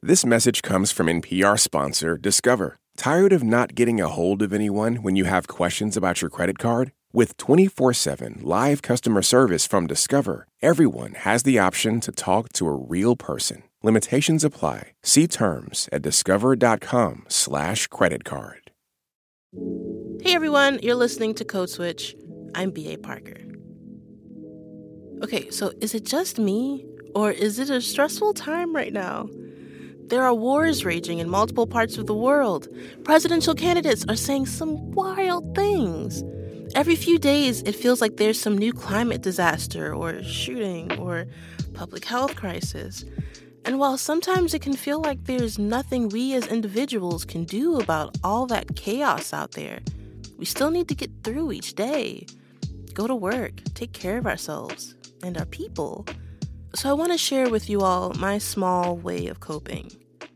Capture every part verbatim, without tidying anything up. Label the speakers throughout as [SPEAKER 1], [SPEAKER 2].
[SPEAKER 1] This message comes from N P R sponsor Discover. Tired of not getting a hold of anyone when you have questions about your credit card? With twenty-four seven live customer service from Discover, everyone has the option to talk to a real person. Limitations apply. See terms at discover.com slash credit card.
[SPEAKER 2] Hey everyone, you're listening to Code Switch. I'm B A. Parker. Okay, so is it just me, or is it a stressful time right now? There are wars raging in multiple parts of the world. Presidential candidates are saying some wild things. Every few days, it feels like there's some new climate disaster or shooting or public health crisis. And while sometimes it can feel like there's nothing we as individuals can do about all that chaos out there, we still need to get through each day. Go to work, take care of ourselves and our people. So I want to share with you all my small way of coping.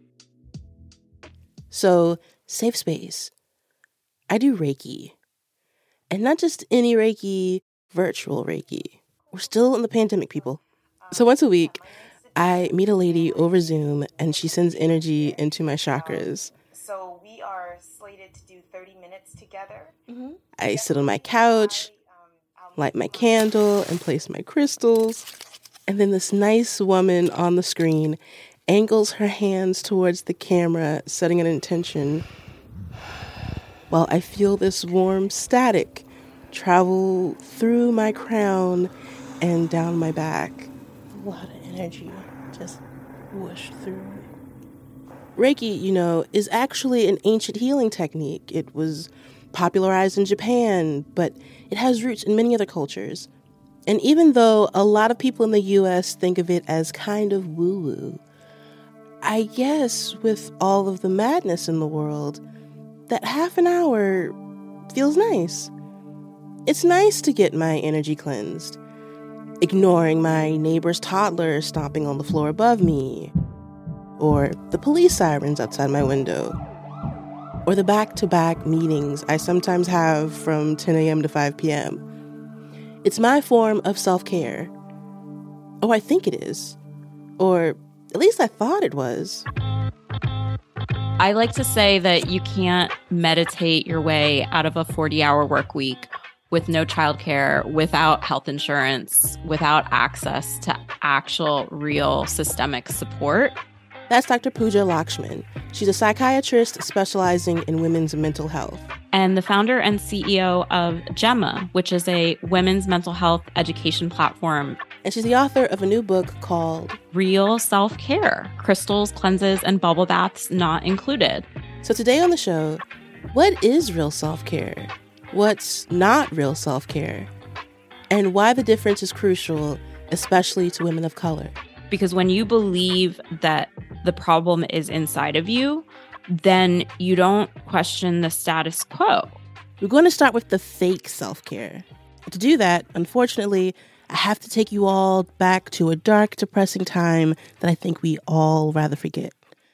[SPEAKER 2] So, safe space. I do Reiki. And not just any Reiki, virtual Reiki. We're still in the pandemic, people. So once a week, I meet a lady over Zoom and she sends energy into my chakras.
[SPEAKER 3] So we are slated to do thirty minutes together.
[SPEAKER 2] Mm-hmm. I sit on my couch, light my candle, and place my crystals. And then this nice woman on the screen angles her hands towards the camera, setting an intention, while I feel this warm static travel through my crown and down my back. A lot of energy just whoosh through. Reiki, you know, is actually an ancient healing technique. It was popularized in Japan, but it has roots in many other cultures. And even though a lot of people in the U S think of it as kind of woo-woo, I guess with all of the madness in the world, that half an hour feels nice. It's nice to get my energy cleansed, ignoring my neighbor's toddler stomping on the floor above me, or the police sirens outside my window, or the back-to-back meetings I sometimes have from ten a.m. to five p.m. It's my form of self-care. Oh, I think it is. Or at least I thought it was.
[SPEAKER 4] I like to say that you can't meditate your way out of a forty-hour work week with no childcare, without health insurance, without access to actual, real systemic support.
[SPEAKER 2] That's Doctor Pooja Lakshman. She's a psychiatrist specializing in women's mental health.
[SPEAKER 4] And the founder and C E O of Gemma, which is a women's mental health education platform.
[SPEAKER 2] And she's the author of a new book called
[SPEAKER 4] Real Self-Care, Crystals, Cleanses, and Bubble Baths Not Included.
[SPEAKER 2] So today on the show, what is real self-care? What's not real self-care? And why the difference is crucial, especially to women of color.
[SPEAKER 4] Because when you believe that the problem is inside of you, then you don't question the status quo.
[SPEAKER 2] We're going to start with the fake self-care. To do that, unfortunately, I have to take you all back to a dark, depressing time that I think we all rather forget.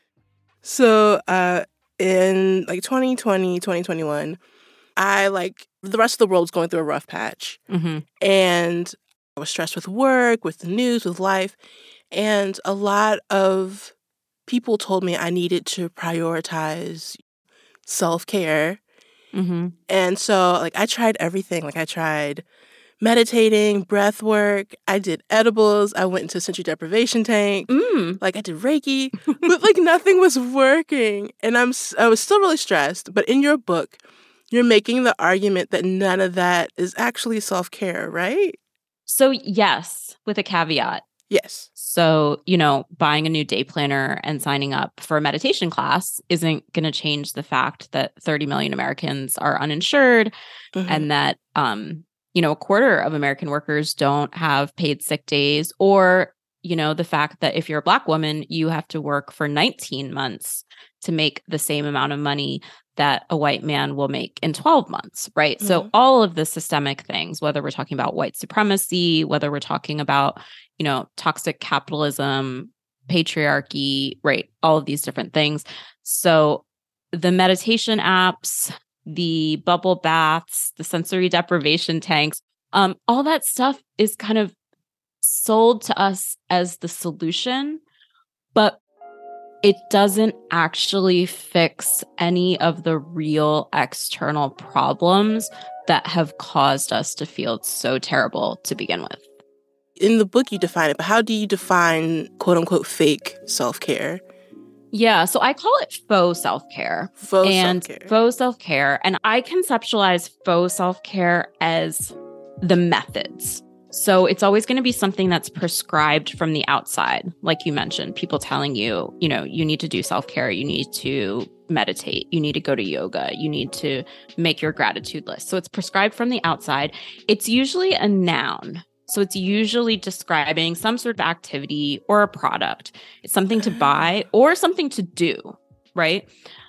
[SPEAKER 2] So, uh, in like twenty twenty, twenty twenty-one, I, like the rest of the world, was going through a rough patch.
[SPEAKER 4] Mm-hmm.
[SPEAKER 2] And I was stressed with work, with the news, with life. And a lot of people told me I needed to prioritize self-care.
[SPEAKER 4] Mm-hmm.
[SPEAKER 2] And so, like, I tried everything. Like, I tried meditating, breath work. I did edibles. I went into a sensory deprivation tank.
[SPEAKER 4] Mm.
[SPEAKER 2] Like, I did Reiki. But, like, nothing was working. And I'm, I was still really stressed. But in your book, you're making the argument that none of that is actually self-care, right?
[SPEAKER 4] So, yes, with a caveat.
[SPEAKER 2] Yes.
[SPEAKER 4] So, you know, buying a new day planner and signing up for a meditation class isn't going to change the fact that thirty million Americans are uninsured
[SPEAKER 2] Mm-hmm.
[SPEAKER 4] and that, um, you know, a quarter of American workers don't have paid sick days, or, you know, the fact that if you're a Black woman, you have to work for nineteen months to make the same amount of money that a white man will make in twelve months, right?
[SPEAKER 2] Mm-hmm.
[SPEAKER 4] So all of the systemic things, whether we're talking about white supremacy, whether we're talking about, you know, toxic capitalism, patriarchy, right? All of these different things. So the meditation apps, the bubble baths, the sensory deprivation tanks, um, all that stuff is kind of sold to us as the solution, but it doesn't actually fix any of the real external problems that have caused us to feel so terrible to begin with.
[SPEAKER 2] In the book, you define it, but how do you define quote unquote fake self-care?
[SPEAKER 4] Yeah, so I call it faux self-care.
[SPEAKER 2] Faux
[SPEAKER 4] and
[SPEAKER 2] self-care.
[SPEAKER 4] Faux self-care. And I conceptualize faux self-care as the methods. So it's always going to be something that's prescribed from the outside. Like you mentioned, people telling you, you know, you need to do self-care, you need to meditate, you need to go to yoga, you need to make your gratitude list. So it's prescribed from the outside. It's usually a noun. So it's usually describing some sort of activity or a product. It's something to buy or something to do, right?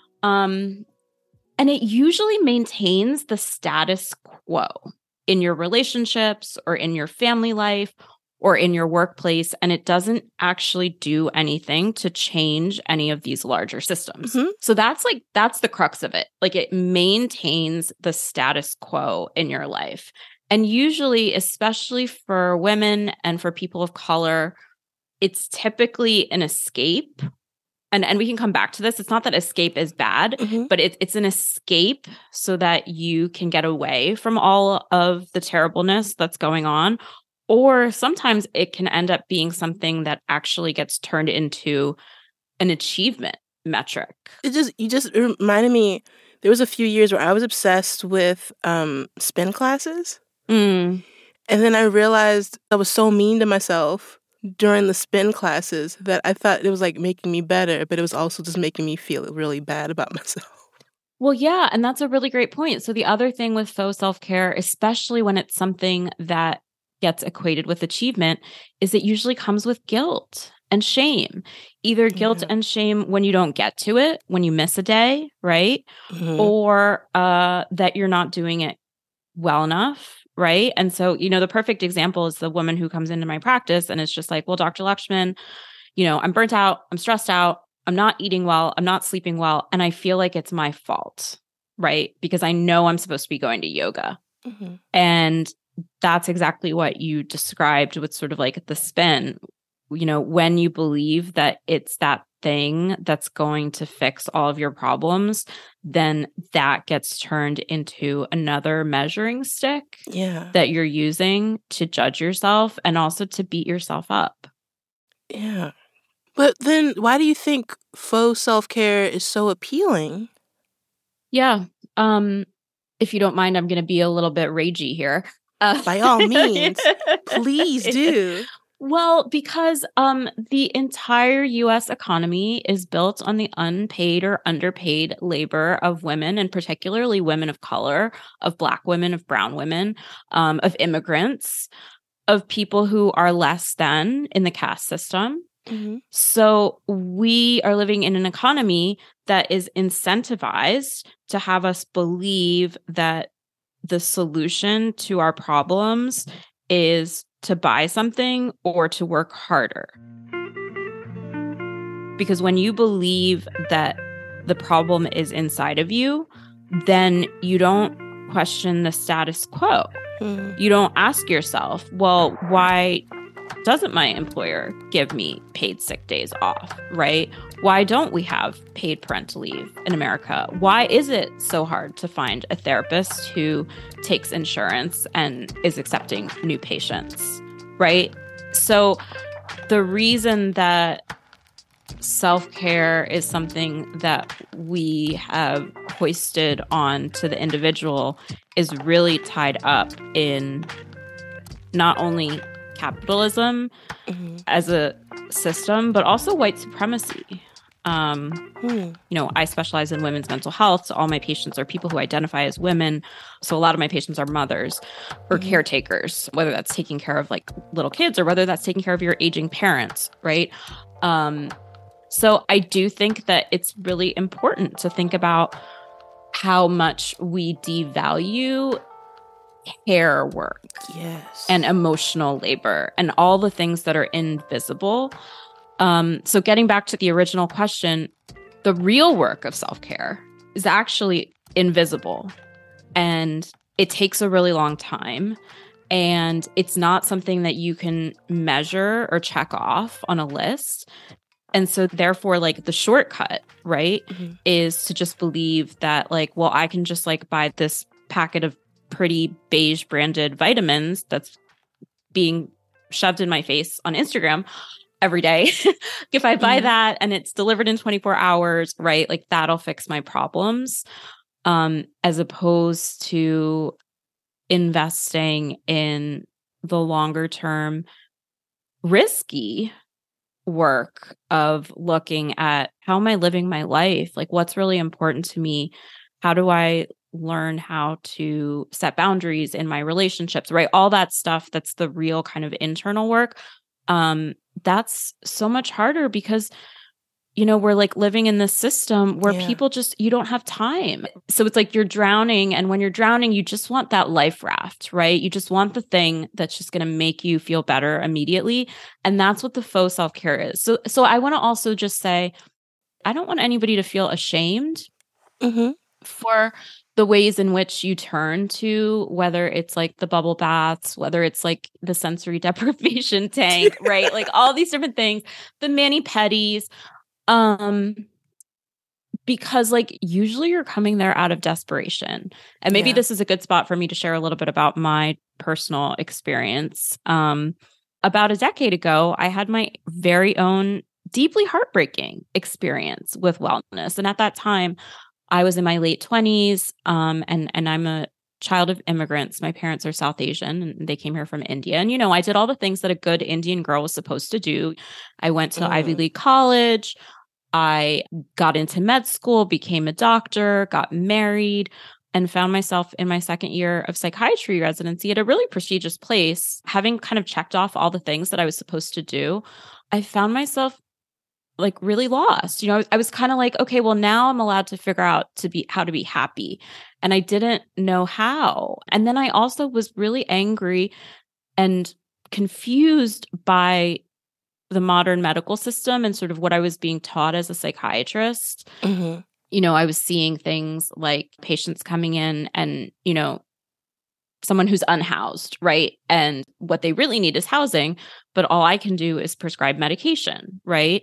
[SPEAKER 4] Um, and it usually maintains the status quo in your relationships or in your family life or in your workplace. And it doesn't actually do anything to change any of these larger systems.
[SPEAKER 2] Mm-hmm.
[SPEAKER 4] So that's like, that's the crux of it. Like it maintains the status quo in your life. And usually, especially for women and for people of color, it's typically an escape. And, and we can come back to this. It's not that escape is bad,
[SPEAKER 2] Mm-hmm.
[SPEAKER 4] but it, it's an escape so that you can get away from all of the terribleness that's going on. Or sometimes it can end up being something that actually gets turned into an achievement metric.
[SPEAKER 2] It just you just reminded me, there was a few years where I was obsessed with um, spin classes.
[SPEAKER 4] Mm.
[SPEAKER 2] And then I realized I was so mean to myself during the spin classes that I thought it was like making me better, but it was also just making me feel really bad about myself.
[SPEAKER 4] Well, yeah. And that's a really great point. So the other thing with faux self-care, especially when it's something that gets equated with achievement, is it usually comes with guilt and shame. Either guilt
[SPEAKER 2] Yeah.
[SPEAKER 4] and shame when you don't get to it, when you miss a day, right?
[SPEAKER 2] Mm-hmm.
[SPEAKER 4] Or uh, that you're not doing it well enough. Right. And so, you know, the perfect example is the woman who comes into my practice and it's just like, well, Doctor Lakshman, you know, I'm burnt out, I'm stressed out, I'm not eating well, I'm not sleeping well, and I feel like it's my fault, right? Because I know I'm supposed to be going to yoga.
[SPEAKER 2] Mm-hmm.
[SPEAKER 4] And that's exactly what you described with sort of like the spin. You know, when you believe that it's that thing that's going to fix all of your problems, then that gets turned into another measuring stick
[SPEAKER 2] Yeah.
[SPEAKER 4] that you're using to judge yourself and also to beat yourself up.
[SPEAKER 2] Yeah. But then why do you think faux self-care is so appealing?
[SPEAKER 4] Yeah. Um, if you don't mind, I'm going to be a little bit ragey here. Uh,
[SPEAKER 2] By all means, please do.
[SPEAKER 4] Well, because um, the entire U S economy is built on the unpaid or underpaid labor of women, and particularly women of color, of Black women, of brown women, um, of immigrants, of people who are less than in the caste system.
[SPEAKER 2] Mm-hmm.
[SPEAKER 4] So we are living in an economy that is incentivized to have us believe that the solution to our problems is to buy something or to work harder. Because when you believe that the problem is inside of you, then you don't question the status quo.
[SPEAKER 2] Mm-hmm.
[SPEAKER 4] You don't ask yourself, well, why doesn't my employer give me paid sick days off, right? Why don't we have paid parental leave in America? Why is it so hard to find a therapist who takes insurance and is accepting new patients, right? So the reason that self-care is something that we have hoisted on to the individual is really tied up in not only capitalism
[SPEAKER 2] Mm-hmm.
[SPEAKER 4] as a system, but also white supremacy. Um,
[SPEAKER 2] Mm-hmm.
[SPEAKER 4] you know, I specialize in women's mental health. So all my patients are people who identify as women. So a lot of my patients are mothers or
[SPEAKER 2] Mm-hmm.
[SPEAKER 4] caretakers, whether that's taking care of like little kids or whether that's taking care of your aging parents, right? Um, so I do think that it's really important to think about how much we devalue care work
[SPEAKER 2] Yes.
[SPEAKER 4] and emotional labor and all the things that are invisible. Um, so getting back to the original question, the real work of self-care is actually invisible, and it takes a really long time, and it's not something that you can measure or check off on a list. And so therefore, like the shortcut, right,
[SPEAKER 2] Mm-hmm.
[SPEAKER 4] is to just believe that like, well, I can just like buy this packet of pretty beige branded vitamins that's being shoved in my face on Instagram every day. If I buy
[SPEAKER 2] Mm-hmm.
[SPEAKER 4] that and it's delivered in twenty-four hours, right, like that'll fix my problems, um, as opposed to investing in the longer term risky work of looking at how am I living my life? Like what's really important to me? How do I learn how to set boundaries in my relationships, right? All that stuff that's the real kind of internal work. Um, that's so much harder because you know, we're like living in this system where
[SPEAKER 2] Yeah.
[SPEAKER 4] people just, you don't have time. So it's like you're drowning. And when you're drowning, you just want that life raft, right? You just want the thing that's just going to make you feel better immediately. And that's what the faux self-care is. So, so I want to also just say, I don't want anybody to feel ashamed
[SPEAKER 2] Mm-hmm.
[SPEAKER 4] for the ways in which you turn to, whether it's like the bubble baths, whether it's like the sensory deprivation tank, right? Like all these different things, the mani-pedis. Um, because like usually you're coming there out of desperation. And maybe
[SPEAKER 2] Yeah.
[SPEAKER 4] this is a good spot for me to share a little bit about my personal experience. Um, about a decade ago, I had my very own deeply heartbreaking experience with wellness. And at that time, I was in my late twenties, um, and, and I'm a child of immigrants. My parents are South Asian and they came here from India. And, you know, I did all the things that a good Indian girl was supposed to do. I went to
[SPEAKER 2] Mm.
[SPEAKER 4] Ivy League college. I got into med school, became a doctor, got married, and found myself in my second year of psychiatry residency at a really prestigious place. Having kind of checked off all the things that I was supposed to do, I found myself like really lost. You know, I was, I was kind of like, okay, well, now I'm allowed to figure out to be how to be happy. And I didn't know how. And then I also was really angry and confused by the modern medical system and sort of what I was being taught as a psychiatrist.
[SPEAKER 2] Mm-hmm.
[SPEAKER 4] You know, I was seeing things like patients coming in and, you know, someone who's unhoused, right? And what they really need is housing, but all I can do is prescribe medication, right?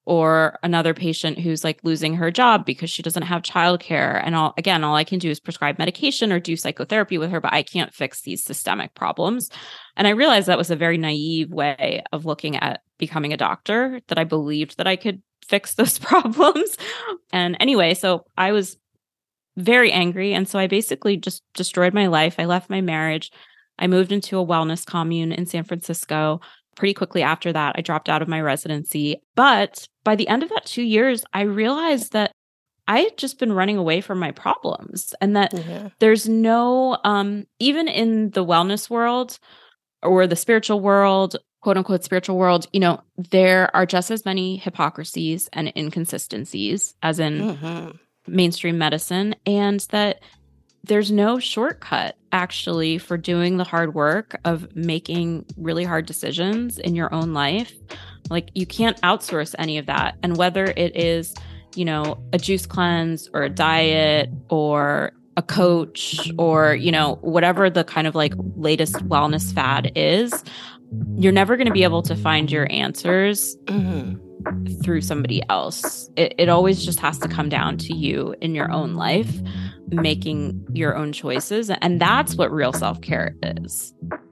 [SPEAKER 4] Or another patient who's like losing her job because she doesn't have childcare. And all, again, all I can do is prescribe medication or do psychotherapy with her, but I can't fix these systemic problems. And I realized that was a very naive way of looking at becoming a doctor, that I believed that I could fix those problems. And anyway, so I was very angry. And so I basically just destroyed my life. I left my marriage. I moved into a wellness commune in San Francisco. Pretty quickly after that, I dropped out of my residency. But by the end of that two years, I realized that I had just been running away from my problems and that
[SPEAKER 2] Yeah.
[SPEAKER 4] there's no, um, even in the wellness world or the spiritual world, quote unquote spiritual world, you know, there are just as many hypocrisies and inconsistencies as in
[SPEAKER 2] Mm-hmm.
[SPEAKER 4] mainstream medicine, and that there's no shortcut actually for doing the hard work of making really hard decisions in your own life. Like you can't outsource any of that. And whether it is, you know, a juice cleanse or a diet or a coach or, you know, whatever the kind of like latest wellness fad is, you're never going to be able to find your answers
[SPEAKER 2] Mm-hmm.
[SPEAKER 4] through somebody else. It, it always just has to come down to you in your own life, making your own choices. And that's what real self-care is.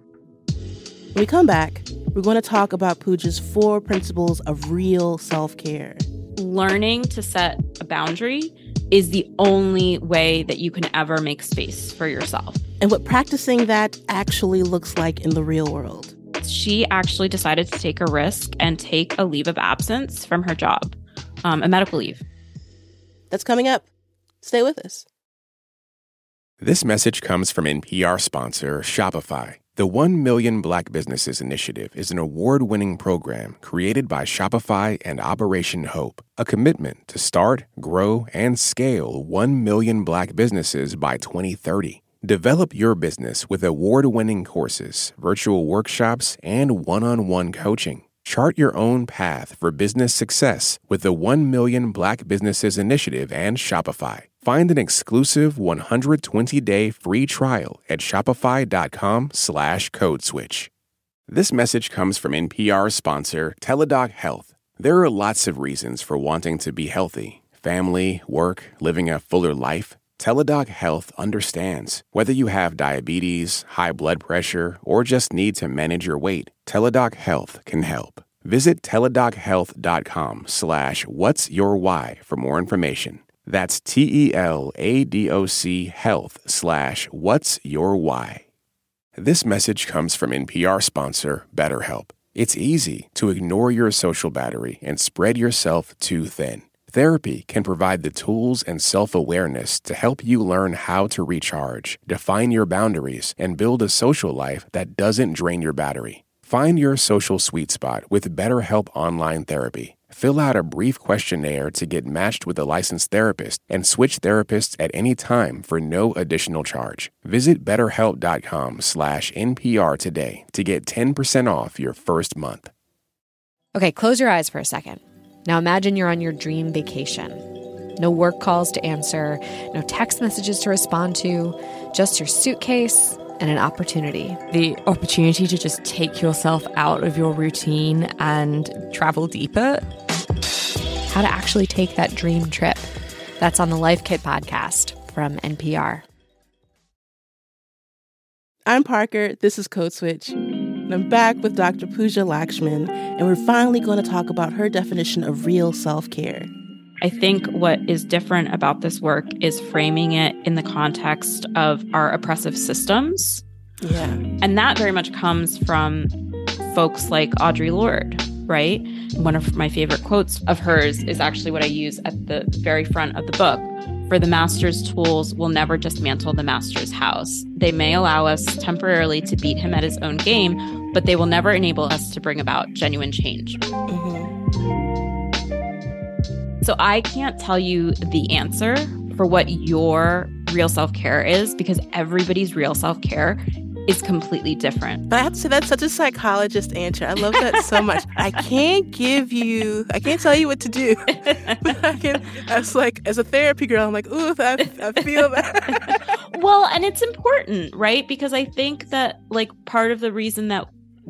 [SPEAKER 2] When we come back, we're going to talk about Pooja's four principles of real self-care.
[SPEAKER 4] Learning to set a boundary is the only way that you can ever make space for yourself.
[SPEAKER 2] And what practicing that actually looks like in the real world.
[SPEAKER 4] She actually decided to take a risk and take a leave of absence from her job, um, a medical leave.
[SPEAKER 2] That's coming up. Stay with us.
[SPEAKER 1] This message comes from N P R sponsor Shopify. The one million Black Businesses Initiative is an award-winning program created by Shopify and Operation Hope, a commitment to start, grow, and scale one million Black businesses by twenty thirty. Develop your business with award-winning courses, virtual workshops, and one-on-one coaching. Chart your own path for business success with the one million Black Businesses Initiative and Shopify. Find an exclusive one hundred twenty day free trial at shopify.com slash code switch. This message comes from N P R sponsor Teladoc Health. There are lots of reasons for wanting to be healthy. Family, work, living a fuller life. Teladoc Health understands. Whether you have diabetes, high blood pressure, or just need to manage your weight, Teladoc Health can help. Visit teladochealth.com slash what's your why for more information. That's T-E-L-A-D-O-C health slash what's your why. This message comes from N P R sponsor BetterHelp. It's easy to ignore your social battery and spread yourself too thin. Therapy can provide the tools and self-awareness to help you learn how to recharge, define your boundaries, and build a social life that doesn't drain your battery. Find your social sweet spot with BetterHelp Online Therapy. Fill out a brief questionnaire to get matched with a licensed therapist and switch therapists at any time for no additional charge. Visit betterhelp.com slash NPR today to get ten percent off your first month.
[SPEAKER 5] Okay, close your eyes for a second. Now imagine you're on your dream vacation. No work calls to answer, no text messages to respond to, just your suitcase and an opportunity.
[SPEAKER 6] The opportunity to just take yourself out of your routine and travel deeper.
[SPEAKER 5] How to actually take that dream trip. That's on the Life Kit podcast from N P R.
[SPEAKER 2] I'm Parker. This is Code Switch. And I'm back with Doctor Pooja Lakshman, and we're finally going to talk about her definition of real self-care.
[SPEAKER 4] I think what is different about this work is framing it in the context of our oppressive systems.
[SPEAKER 2] Yeah.
[SPEAKER 4] And that very much comes from folks like Audre Lorde, right? One of my favorite quotes of hers is actually what I use at the very front of the book. For the master's tools will never dismantle the master's house. They may allow us temporarily to beat him at his own game, but they will never enable us to bring about genuine change.
[SPEAKER 2] Mm-hmm.
[SPEAKER 4] So I can't tell you the answer for what your real self-care is because everybody's real self-care is completely different.
[SPEAKER 2] But I have to say that's such a psychologist answer. I love that so much. I can't give you, I can't tell you what to do. But I can, as like, as a therapy girl, I'm like, ooh, I, I feel that.
[SPEAKER 4] Well, and it's important, right? Because I think that like part of the reason that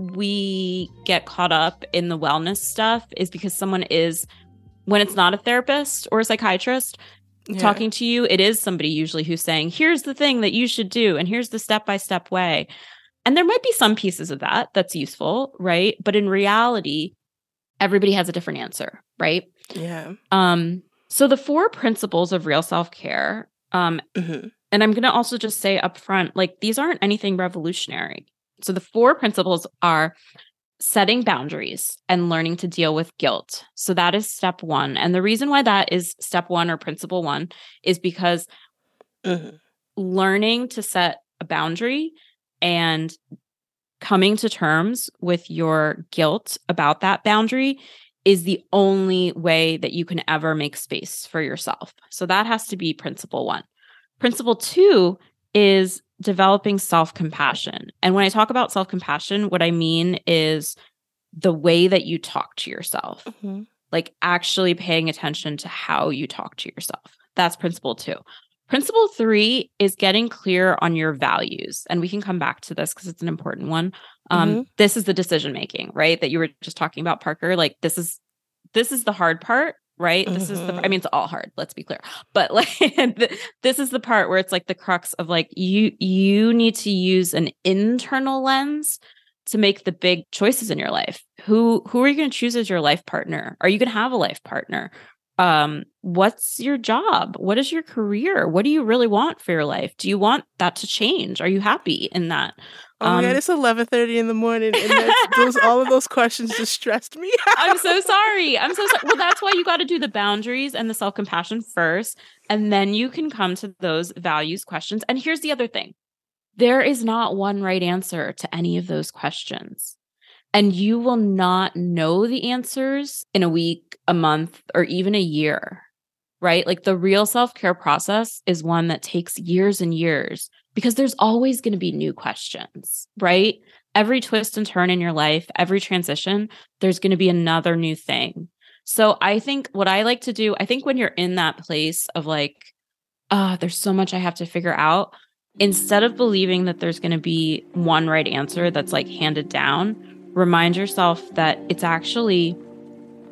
[SPEAKER 4] we get caught up in the wellness stuff is because someone is, when it's not a therapist or a psychiatrist yeah. talking to you, it is somebody usually who's saying, here's the thing that you should do, and here's the step-by-step way. And there might be some pieces of that that's useful, right? But in reality, everybody has a different answer, right?
[SPEAKER 2] Yeah.
[SPEAKER 4] Um. So the four principles of real self-care, um, mm-hmm. and I'm going to also just say up front, like these aren't anything revolutionary. So the four principles are setting boundaries and learning to deal with guilt. So that is step one. And the reason why that is step one or principle one is because mm-hmm. learning to set a boundary and coming to terms with your guilt about that boundary is the only way that you can ever make space for yourself. So that has to be principle one. Principle two is developing self-compassion. And when I talk about self-compassion, what I mean is the way that you talk to yourself, mm-hmm. like actually paying attention to how you talk to yourself. That's principle two. Principle three is getting clear on your values. And we can come back to this because it's an important one. Um, mm-hmm. This is the decision-making, right? That you were just talking about, Parker. Like this is, this is the hard part. Right. Mm-hmm. This is the, I mean, it's all hard. Let's be clear. But like, this is the part where it's like the crux of like, you, you need to use an internal lens to make the big choices in your life. Who, who are you going to choose as your life partner? Are you going to have a life partner? Um, what's your job? What is your career? What do you really want for your life? Do you want that to change? Are you happy in that?
[SPEAKER 2] Oh my um, God, it's eleven thirty in the morning, and that's, those all of those questions just stressed me out.
[SPEAKER 4] I'm so sorry. I'm so sorry. Well, that's why you got to do the boundaries and the self-compassion first, and then you can come to those values questions. And here's the other thing. There is not one right answer to any of those questions. And you will not know the answers in a week, a month, or even a year, right? Like the real self-care process is one that takes years and years because there's always going to be new questions, right? Every twist and turn in your life, every transition, there's going to be another new thing. So I think what I like to do, I think when you're in that place of like, ah, oh, there's so much I have to figure out, instead of believing that there's going to be one right answer that's like handed down, remind yourself that it's actually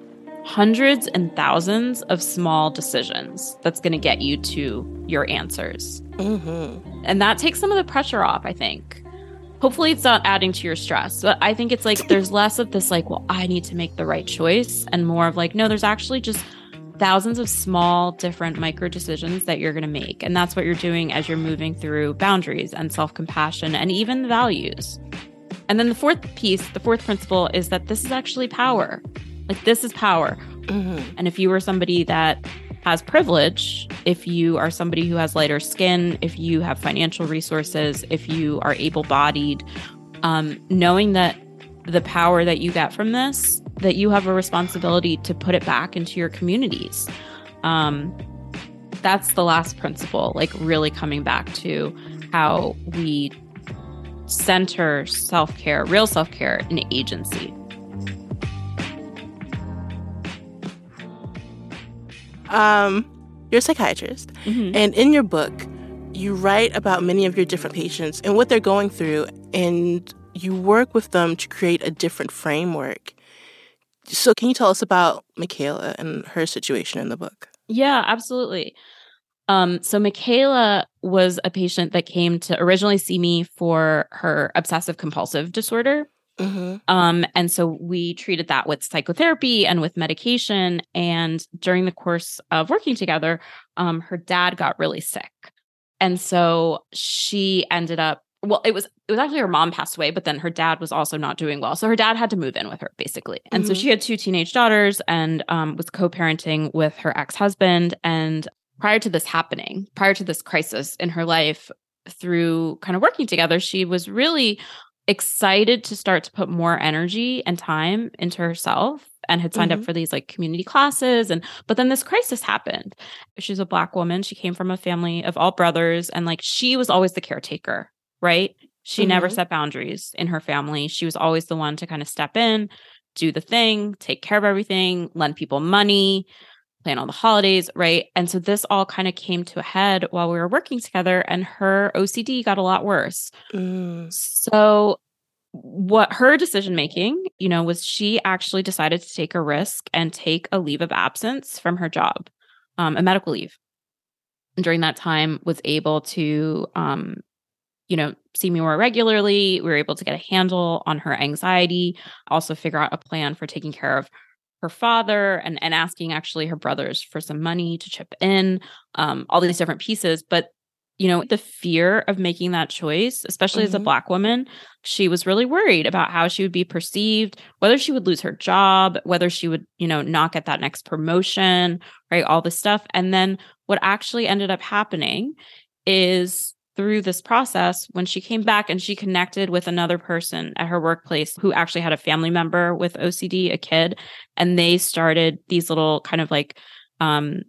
[SPEAKER 4] hundreds and thousands of small decisions that's going to get you to your answers. Mm-hmm. And that takes some of the pressure off, I think. Hopefully it's not adding to your stress, but I think it's like there's less of this like, well, I need to make the right choice, and more of like, no, there's actually just thousands of small, different micro decisions that you're going to make. And that's what you're doing as you're moving through boundaries and self-compassion and even the values. And then the fourth piece, the fourth principle is that this is actually power. Like, this is power. Mm-hmm. And if you are somebody that has privilege, if you are somebody who has lighter skin, if you have financial resources, if you are able-bodied, um, knowing that the power that you get from this, that you have a responsibility to put it back into your communities. Um, that's the last principle, like really coming back to how we center self-care, real self-care in agency.
[SPEAKER 2] Um, you're a psychiatrist, mm-hmm. and in your book, you write about many of your different patients and what they're going through, and you work with them to create a different framework. So can you tell us about Michaela and her situation in the book?
[SPEAKER 4] Yeah, absolutely. Um, so Michaela was a patient that came to originally see me for her obsessive compulsive disorder. Mm-hmm. Um, and so we treated that with psychotherapy and with medication. And during the course of working together, um, her dad got really sick. And so she ended up, well, it was it was actually her mom passed away, but then her dad was also not doing well. So her dad had to move in with her, basically. And mm-hmm. so she had two teenage daughters and um, was co-parenting with her ex-husband. And prior to this happening, prior to this crisis in her life, through kind of working together, she was really excited to start to put more energy and time into herself, and had signed mm-hmm. up for these like community classes. And but then this crisis happened. She's a Black woman. She came from a family of all brothers, and like she was always the caretaker, right? She mm-hmm. never set boundaries in her family. She was always the one to kind of step in, do the thing, take care of everything, lend people money, plan all the holidays, right? And so this all kind of came to a head while we were working together, and her O C D got a lot worse. Mm. So what her decision making, you know, was she actually decided to take a risk and take a leave of absence from her job, um, a medical leave. And during that time was able to, um, you know, see me more regularly. We were able to get a handle on her anxiety, also figure out a plan for taking care of her father, and, and asking actually her brothers for some money to chip in, um, all these different pieces. But, you know, the fear of making that choice, especially mm-hmm. as a Black woman, she was really worried about how she would be perceived, whether she would lose her job, whether she would, you know, not get that next promotion, right? All this stuff. And then what actually ended up happening is, through this process, when she came back and she connected with another person at her workplace who actually had a family member with O C D, a kid, and they started these little kind of like um,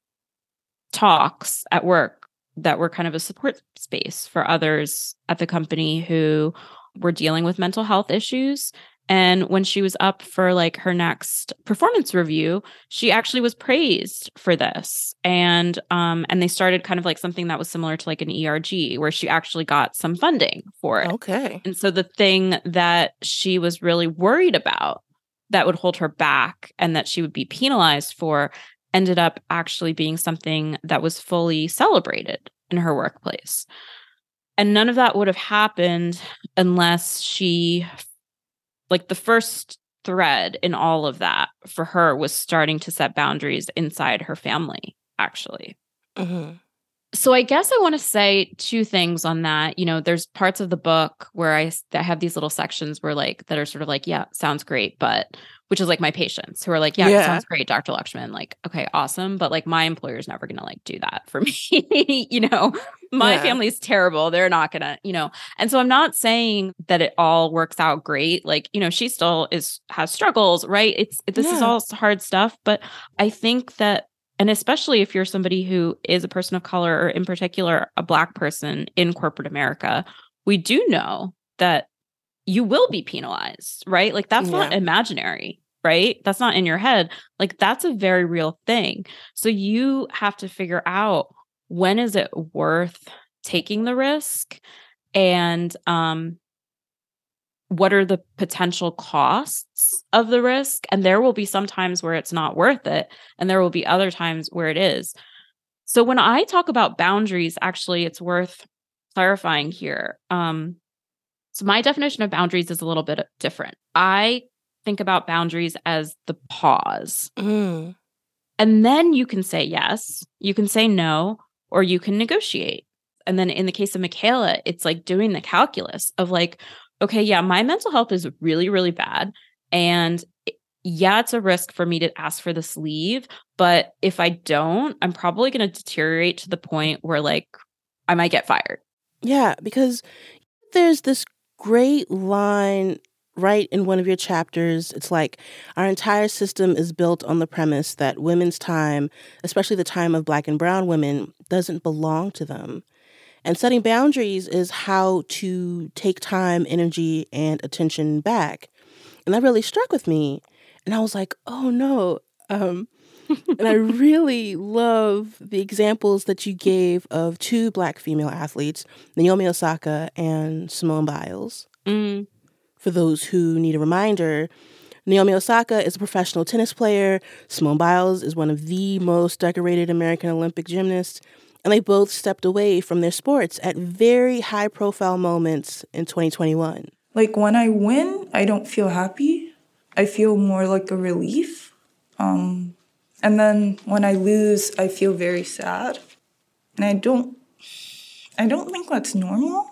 [SPEAKER 4] talks at work that were kind of a support space for others at the company who were dealing with mental health issues. And when she was up for like her next performance review, she actually was praised for this. And um, and they started kind of like something that was similar to like an E R G, where she actually got some funding for it.
[SPEAKER 2] Okay.
[SPEAKER 4] And so the thing that she was really worried about that would hold her back and that she would be penalized for ended up actually being something that was fully celebrated in her workplace. And none of that would have happened unless she, like the first thread in all of that for her was starting to set boundaries inside her family, actually. Mm-hmm. So I guess I want to say two things on that. You know, there's parts of the book where I, I have these little sections where like, that are sort of like, yeah, sounds great, but which is like my patients who are like, yeah, yeah. It sounds great, Doctor Lakshman. Like, okay, awesome. But like my employer's never going to like do that for me. You know, my yeah. family's terrible. They're not going to, you know, and so I'm not saying that it all works out great. Like, you know, she still is, has struggles, right? It's, this yeah. is all hard stuff. But I think that, and especially if you're somebody who is a person of color, or in particular, a Black person in corporate America, we do know that you will be penalized, right? Like that's yeah. not imaginary, right? That's not in your head. Like that's a very real thing. So you have to figure out, when is it worth taking the risk? And um, what are the potential costs of the risk? And there will be some times where it's not worth it. And there will be other times where it is. So when I talk about boundaries, actually, it's worth clarifying here. Um, so my definition of boundaries is a little bit different. I think about boundaries as the pause.
[SPEAKER 2] Mm.
[SPEAKER 4] And then you can say yes, you can say no, or you can negotiate. And then in the case of Michaela, it's like doing the calculus of like, okay, yeah, my mental health is really, really bad. And yeah, it's a risk for me to ask for this leave. But if I don't, I'm probably going to deteriorate to the point where like I might get fired.
[SPEAKER 2] Yeah, because there's this great line right in one of your chapters. It's like, our entire system is built on the premise that women's time, especially the time of Black and brown women, doesn't belong to them. And setting boundaries is how to take time, energy, and attention back. And that really struck with me. And I was like, oh no. Um, and I really love the examples that you gave of two Black female athletes, Naomi Osaka and Simone Biles.
[SPEAKER 4] Mm.
[SPEAKER 2] For those who need a reminder, Naomi Osaka is a professional tennis player. Simone Biles is one of the most decorated American Olympic gymnasts. And they both stepped away from their sports at very high-profile moments in twenty twenty-one.
[SPEAKER 7] Like, when I win, I don't feel happy. I feel more like a relief. Um, and then when I lose, I feel very sad. And I don't, I don't think that's normal.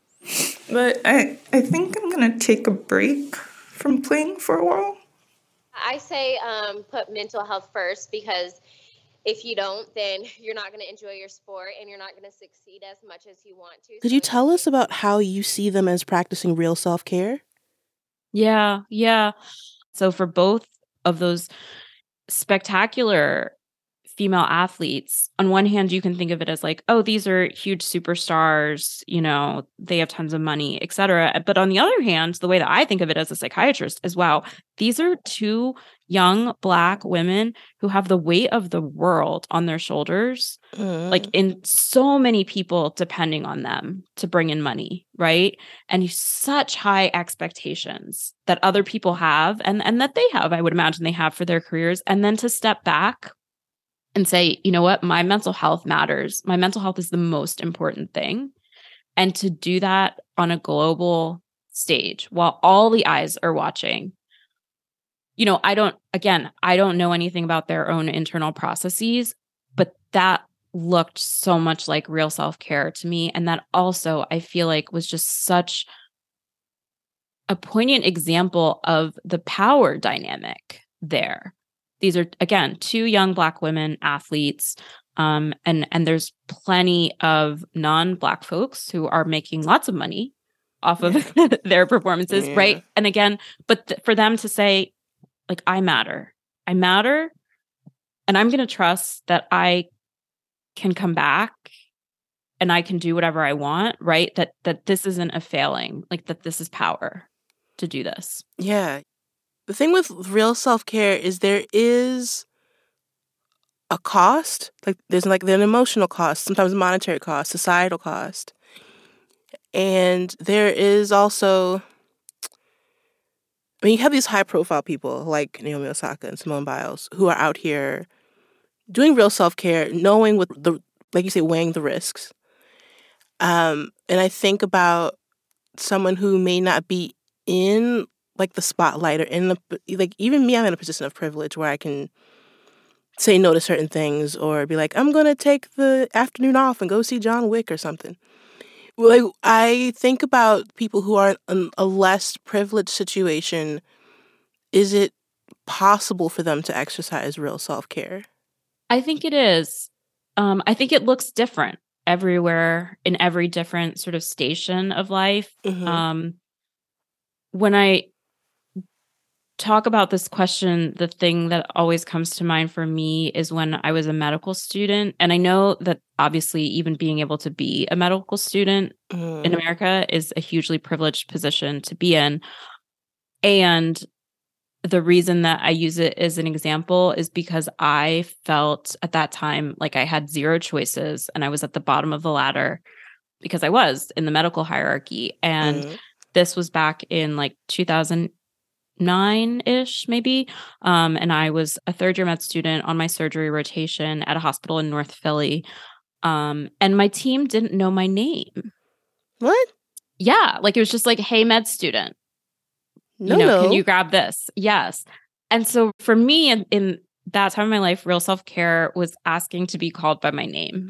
[SPEAKER 7] But I, I think I'm going to take a break from playing for a while.
[SPEAKER 8] I say um, put mental health first, because if you don't, then you're not going to enjoy your sport and you're not going to succeed as much as you want to.
[SPEAKER 2] Could you tell us about how you see them as practicing real self-care?
[SPEAKER 4] Yeah, yeah. So for both of those spectacular female athletes, on one hand, you can think of it as like, oh, these are huge superstars, you know, they have tons of money, et cetera. But on the other hand, the way that I think of it as a psychiatrist is, wow, these are two young Black women who have the weight of the world on their shoulders, mm. like in so many people depending on them to bring in money, right? And such high expectations that other people have and, and that they have, I would imagine they have for their careers. And then to step back and say, you know what, my mental health matters. My mental health is the most important thing. And to do that on a global stage while all the eyes are watching. You know, I don't, again, I don't know anything about their own internal processes, but that looked so much like real self-care to me. And that also, I feel like, was just such a poignant example of the power dynamic there. These are, again, two young Black women athletes, um, and, and there's plenty of non-Black folks who are making lots of money off of yeah. their performances, yeah. right? And again, but th- for them to say, like, I matter. I matter, and I'm going to trust that I can come back and I can do whatever I want, right? That that this isn't a failing, like that this is power to do this.
[SPEAKER 2] Yeah. The thing with real self-care is there is a cost. Like there's like there's an emotional cost, sometimes a monetary cost, societal cost. And there is also, I mean, you have these high-profile people like Naomi Osaka and Simone Biles who are out here doing real self-care, knowing what the, like you say, weighing the risks. Um, and I think about someone who may not be in like the spotlight or in the, like even me, I'm in a position of privilege where I can say no to certain things or be like, I'm going to take the afternoon off and go see John Wick or something. Like, I think about people who are in a less privileged situation. Is it possible for them to exercise real self-care?
[SPEAKER 4] I think it is. Um, I think it looks different everywhere in every different sort of station of life. Mm-hmm. Um, when I talk about this question, the thing that always comes to mind for me is when I was a medical student. And I know that obviously even being able to be a medical student mm. in America is a hugely privileged position to be in. And the reason that I use it as an example is because I felt at that time like I had zero choices and I was at the bottom of the ladder because I was in the medical hierarchy. And mm. this was back in like two thousand nine-ish, maybe. Um, and I was a third year med student on my surgery rotation at a hospital in North Philly. Um, and my team didn't know my name.
[SPEAKER 2] What?
[SPEAKER 4] Yeah. Like it was just like, hey, med student,
[SPEAKER 2] No,
[SPEAKER 4] you know,
[SPEAKER 2] no.
[SPEAKER 4] can you grab this? Yes. And so for me in, in that time of my life, real self-care was asking to be called by my name.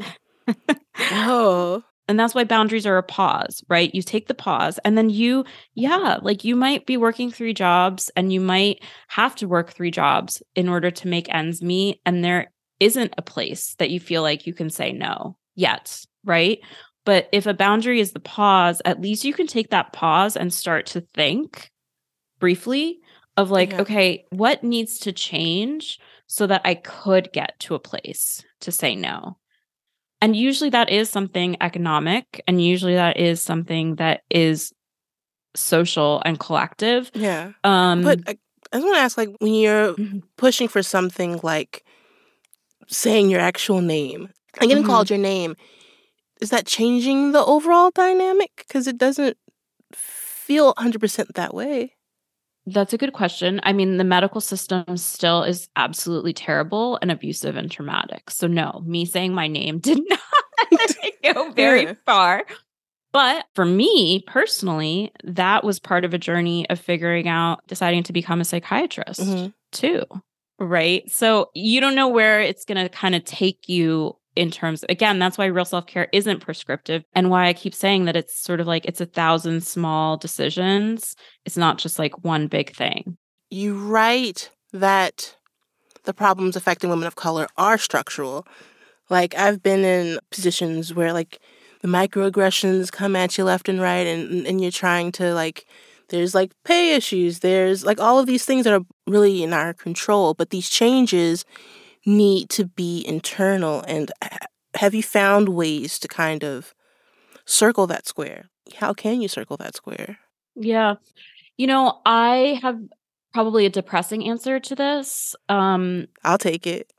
[SPEAKER 2] Oh.
[SPEAKER 4] And that's why boundaries are a pause, right? You take the pause and then you, yeah, like you might be working three jobs and you might have to work three jobs in order to make ends meet. And there isn't a place that you feel like you can say no yet, right? But if a boundary is the pause, at least you can take that pause and start to think briefly of like,
[SPEAKER 2] Yeah.
[SPEAKER 4] okay, what needs to change so that I could get to a place to say no? And usually that is something economic, and usually that is something that is social and collective.
[SPEAKER 2] Yeah.
[SPEAKER 4] Um,
[SPEAKER 2] But I, I just want to ask, like, when you're
[SPEAKER 4] Mhm.
[SPEAKER 2] pushing for something like saying your actual name and getting
[SPEAKER 4] Mhm.
[SPEAKER 2] called your name, is that changing the overall dynamic? Because it doesn't feel one hundred percent that way.
[SPEAKER 4] That's a good question. I mean, the medical system still is absolutely terrible and abusive and traumatic. So no, me saying my name did not go very
[SPEAKER 2] Yeah.
[SPEAKER 4] far. But for me personally, that was part of a journey of figuring out, deciding to become a psychiatrist
[SPEAKER 2] Mhm.
[SPEAKER 4] too, right? So you don't know where it's going to kind of take you in terms, again, that's why real self-care isn't prescriptive and why I keep saying that it's sort of like it's a thousand small decisions. It's not just like one big thing.
[SPEAKER 2] You write that the problems affecting women of color are structural. Like, I've been in positions where, like, the microaggressions come at you left and right, and, and you're trying to, like, there's, like, pay issues. There's, like, all of these things that are really in our control. But these changes need to be internal. And ha- have you found ways to kind of circle that square? How can you circle that square?
[SPEAKER 4] Yeah. You know, I have probably a depressing answer to this. Um,
[SPEAKER 2] I'll take it.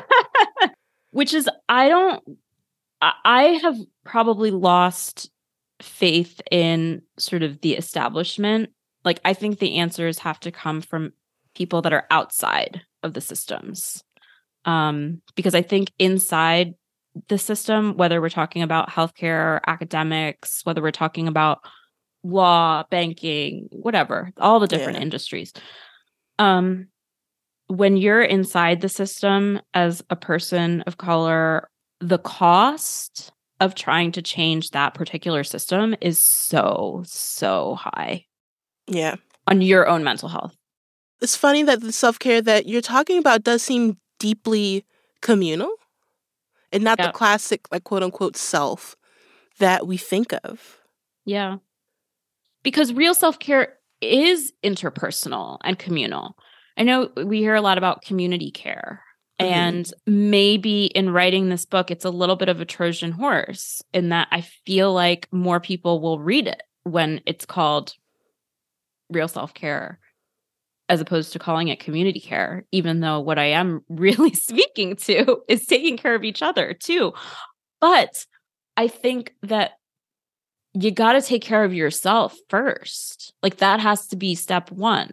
[SPEAKER 4] which is I don't I I have probably lost faith in sort of the establishment. Like I think the answers have to come from people that are outside of the systems. Um, because I think inside the system, whether we're talking about healthcare, academics, whether we're talking about law, banking, whatever, all the different
[SPEAKER 2] Yeah.
[SPEAKER 4] industries, um, when you're inside the system as a person of color, the cost of trying to change that particular system is so, so high
[SPEAKER 2] Yeah.
[SPEAKER 4] on your own mental health.
[SPEAKER 2] It's funny that the self-care that you're talking about does seem deeply communal and not
[SPEAKER 4] Yeah.
[SPEAKER 2] the classic, like, quote-unquote self that we think of.
[SPEAKER 4] Yeah. Because real self-care is interpersonal and communal. I know we hear a lot about community care.
[SPEAKER 2] Mhm.
[SPEAKER 4] And maybe in writing this book, it's a little bit of a Trojan horse in that I feel like more people will read it when it's called real self-care as opposed to calling it community care, even though what I am really speaking to is taking care of each other too. But I think that you got to take care of yourself first. Like that has to be step one.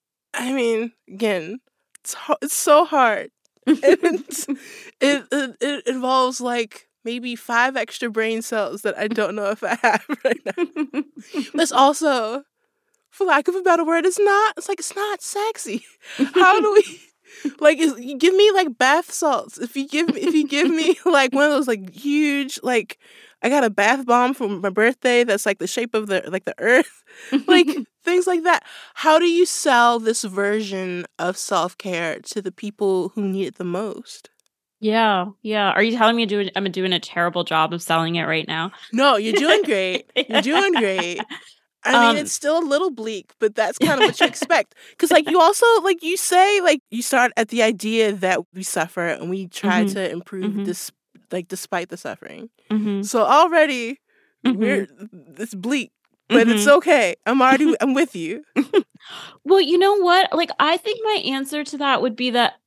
[SPEAKER 2] I mean, again, it's, ho- it's so hard. It's, it, it it involves, like, maybe five extra brain cells that I don't know if I have right now. But it's also, for lack of a better word, it's not, it's like, it's not sexy. How do we, like, is, you give me, like, bath salts. If you give me, if you give me, like, one of those, like, huge, like, I got a bath bomb for my birthday that's, like, the shape of the, like, the earth. Like, things like that. How do you sell this version of self-care to the people who need it the most?
[SPEAKER 4] Yeah, yeah. Are you telling me doing, I'm doing a terrible job of selling it right now?
[SPEAKER 2] No, you're doing great. You're doing great. I mean,
[SPEAKER 4] Um,
[SPEAKER 2] it's still a little bleak, but that's kind of what you expect. Because, like, you also, like, you say, like, you start at the idea that we suffer and we try
[SPEAKER 4] Mhm.
[SPEAKER 2] to improve
[SPEAKER 4] Mhm.
[SPEAKER 2] this, like, despite the suffering.
[SPEAKER 4] Mhm.
[SPEAKER 2] So already,
[SPEAKER 4] Mhm.
[SPEAKER 2] we're, it's bleak, but it's
[SPEAKER 4] Mhm.
[SPEAKER 2] okay. I'm already, I'm with you.
[SPEAKER 4] Well, you know what? Like, I think my answer to that would be that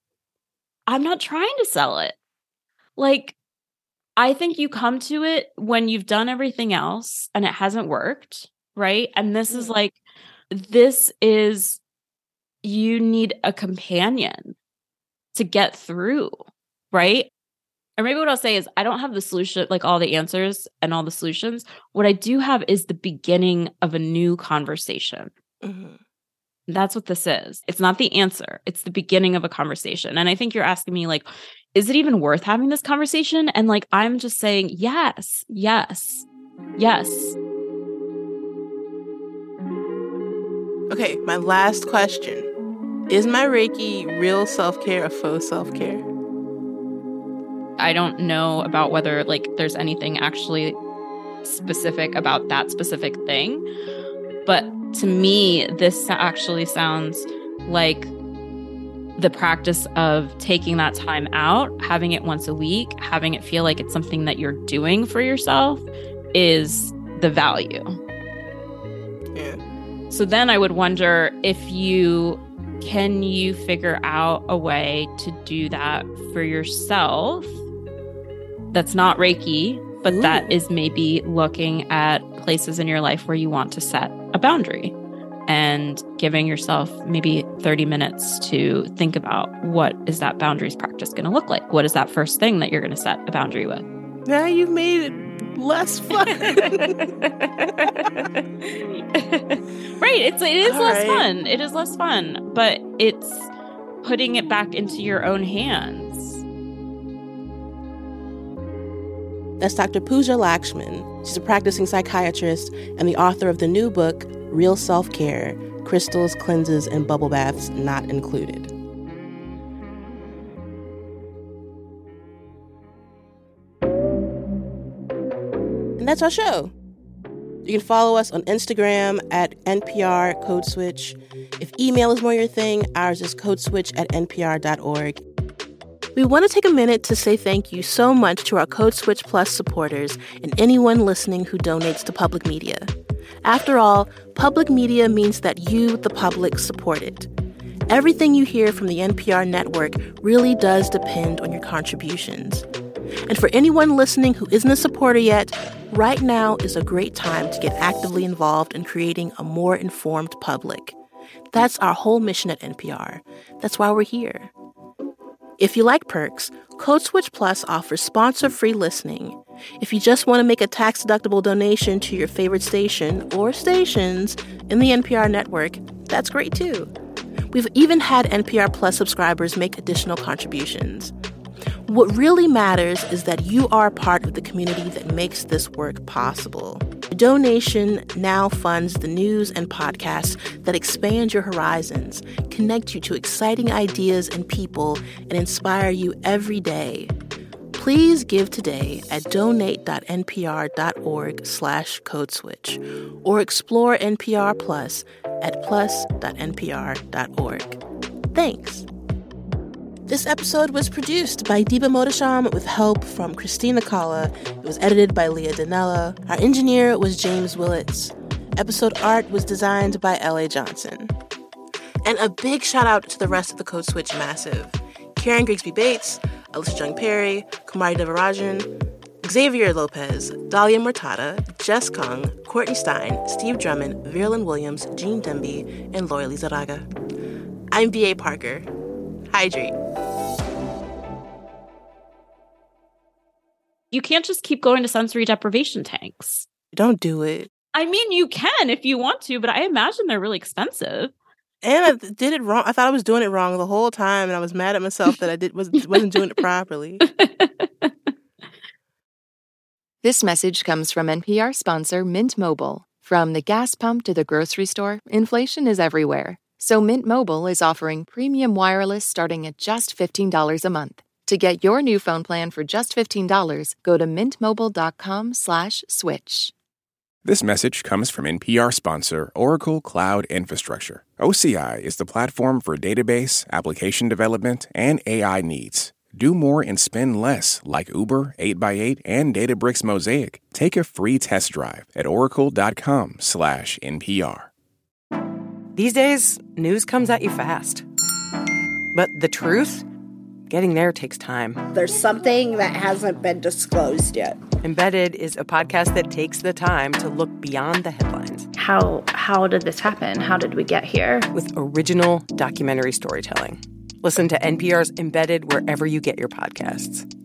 [SPEAKER 4] I'm not trying to sell it. Like, I think you come to it when you've done everything else and it hasn't worked. right? And this is like, this is, you need a companion to get through, right? Or maybe what I'll say is I don't have the solution, like all the answers and all the solutions. What I do have is the beginning of a new conversation. Mm-hmm. That's what this is. It's not the answer. It's the beginning of a conversation. And I think you're asking me, like, is it even worth having this conversation? And like, I'm just saying, yes, yes, yes.
[SPEAKER 2] Okay, my last question. Is my Reiki real self-care or faux self-care?
[SPEAKER 4] I don't know about whether like there's anything actually specific about that specific thing. But to me, this actually sounds like the practice of taking that time out, having it once a week, having it feel like it's something that you're doing for yourself is the value.
[SPEAKER 2] Yeah.
[SPEAKER 4] So then I would wonder if you, can you figure out a way to do that for yourself that's not Reiki, but Ooh. That is maybe looking at places in your life where you want to set a boundary and giving yourself maybe thirty minutes to think about what is that boundaries practice going to look like? What is that first thing that you're going to set a boundary with?
[SPEAKER 2] Now you've made it less fun.
[SPEAKER 4] Right. It's, it is All less right. fun. It is less fun, but it's putting it back into your own hands.
[SPEAKER 2] That's Doctor Pooja Lakshman. She's a practicing psychiatrist and the author of the new book, Real Self-Care, Crystals, Cleanses, and Bubble Baths Not Included. And that's our show. You can follow us on Instagram at N P R Code Switch. If email is more your thing, ours is codeswitch at N P R dot org. We want to take a minute to say thank you so much to our Code Switch Plus supporters and anyone listening who donates to public media. After all, public media means that you, the public, support it. Everything you hear from the N P R network really does depend on your contributions. And for anyone listening who isn't a supporter yet, right now is a great time to get actively involved in creating a more informed public. That's our whole mission at N P R. That's why we're here. If you like perks, Code Switch Plus offers sponsor-free listening. If you just want to make a tax-deductible donation to your favorite station or stations in the N P R network, that's great too. We've even had N P R Plus subscribers make additional contributions. What really matters is that you are a part of the community that makes this work possible. A donation now funds the news and podcasts that expand your horizons, connect you to exciting ideas and people, and inspire you every day. Please give today at donate.npr.org slash codeswitch or explore N P R Plus at plus dot n p r dot org. Thanks. This episode was produced by Deepa Modasham with help from Christina Kalla. It was edited by Leah Donnella. Our engineer was James Willits. Episode art was designed by L A Johnson. And a big shout out to the rest of the Code Switch Massive. Karen Grigsby Bates, Alicia Jung Perry, Kumari Devarajan, Xavier Lopez, Dahlia Murtada, Jess Kung, Courtney Stein, Steve Drummond, Verlin Williams, Jean Demby, and Lori Lizarraga. I'm B A Parker. Hydrate.
[SPEAKER 4] You can't just keep going to sensory deprivation tanks.
[SPEAKER 2] Don't do it.
[SPEAKER 4] I mean, you can if you want to, but I imagine they're really expensive.
[SPEAKER 2] And I did it wrong. I thought I was doing it wrong the whole time, and I was mad at myself that I did was, wasn't doing it properly.
[SPEAKER 9] This message comes from N P R sponsor Mint Mobile. From the gas pump to the grocery store, inflation is everywhere. So Mint Mobile is offering premium wireless starting at just fifteen dollars a month. To get your new phone plan for just fifteen dollars, go to mintmobile.com slash switch.
[SPEAKER 1] This message comes from N P R sponsor Oracle Cloud Infrastructure. O C I is the platform for database, application development, and A I needs. Do more and spend less, like Uber, eight by eight, and Databricks Mosaic. Take a free test drive at oracle.com slash NPR.
[SPEAKER 10] These days, news comes at you fast. But the truth? Getting there takes time.
[SPEAKER 11] There's something that hasn't been disclosed yet.
[SPEAKER 10] Embedded is a podcast that takes the time to look beyond the headlines.
[SPEAKER 12] how how did this happen? How did we get here?
[SPEAKER 10] With original documentary storytelling. Listen to N P R's Embedded wherever you get your podcasts.